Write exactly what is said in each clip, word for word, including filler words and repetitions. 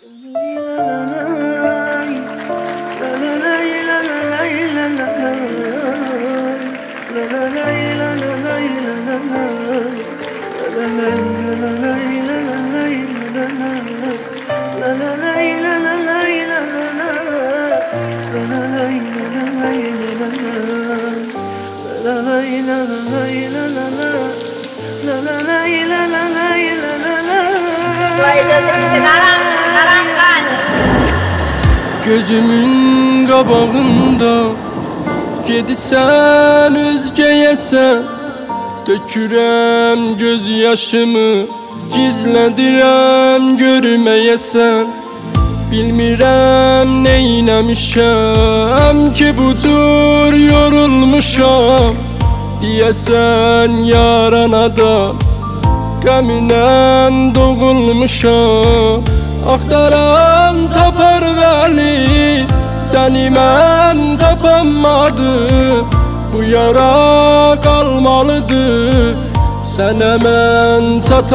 Gözümün qabağında gedirsən özgəyəsən, tökürəm göz yaşımı, gizlədirəm görməyəsən. Bilmirəm neynəmişəm ki bu cür yorulmuşam, deyəsən yaranadan qəminən doğulmuşam. Axtaran tapar vəli, səni mən tapamadım. Bu yara qalmalıdır, sənə mən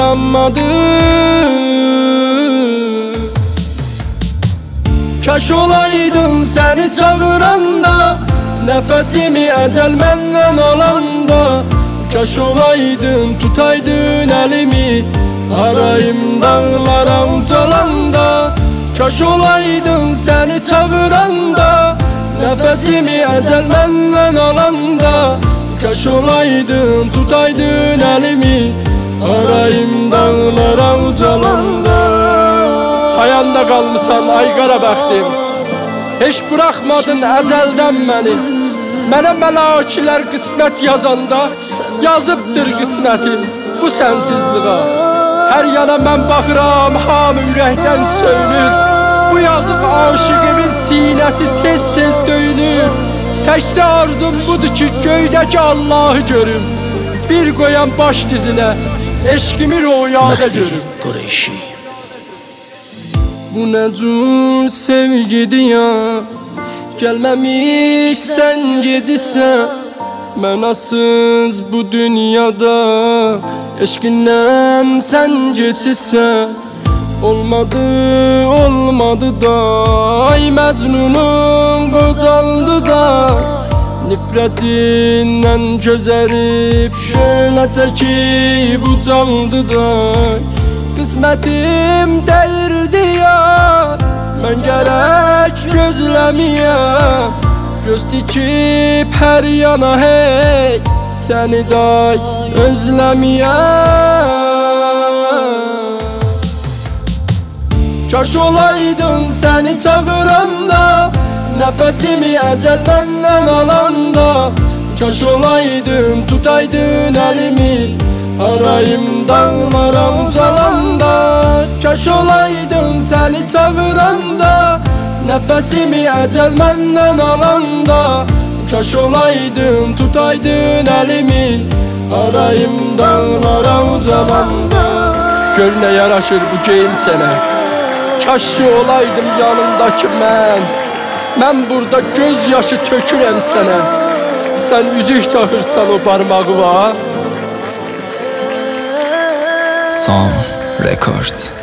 çatamadım. Kaş olaydın səni çağıranda, nəfəsimi əcəl məndən alanda. Kaş olaydın tutaydın əlimi, arayım dağlara ucalanda. Kaş olaydın səni çağıranda, nəfəsimi əcəl məndən alanda. Kaş olaydın tutaydın əlimi, arayım dağlara ucalanda. Ayanda qalmısan ay qara bəxtim, heç buraxmadın əzəldən məni. Mənə məlakilər qismət yazanda, yazıbdır qismətim bu sənsizliğa. Hər yana mən baxıram, hamı ürəkdən söyünür. Bu yazıq aşıqımın sinəsi tez-tez döyünür. Təkcə arzum budur ki, göydəki Allahı görüm, bir qoyan baş dizinə, eşqimi rüyada görüm. Bu nə cür sevgidir ya, gəlməmişsən gedirsən. Mənasız bu dünyada eşqindən sən geçirsən. Olmadı, olmadı da, ay Məcnunun qocaldı da. Nifrətindən gözərib şölə çəkib ucaldı da. Qismətim dəyirdi ya, mən gərək gözləmiyəm. Göz dikib hər yana hey, səni day özləmiyəm. Kaş olaydın səni çağıranda, nəfəsimi əcəl məndən alanda. Kaş olaydın tutaydın əlimi, arayım dağlara ucalanda. Kaş olaydın səni çağıranda, nəfəsimi əcəl məndən alanda. Kaş olaydın tutaydın əlimi, arayım dağlara ucalanda. Gör nə yaraşır bu geyim sənə, kaş olaydım yanındakı mən. Mən burada göz yaşı tökürəm sənə, sən üzük taxırsan o barmağıma. Son Records.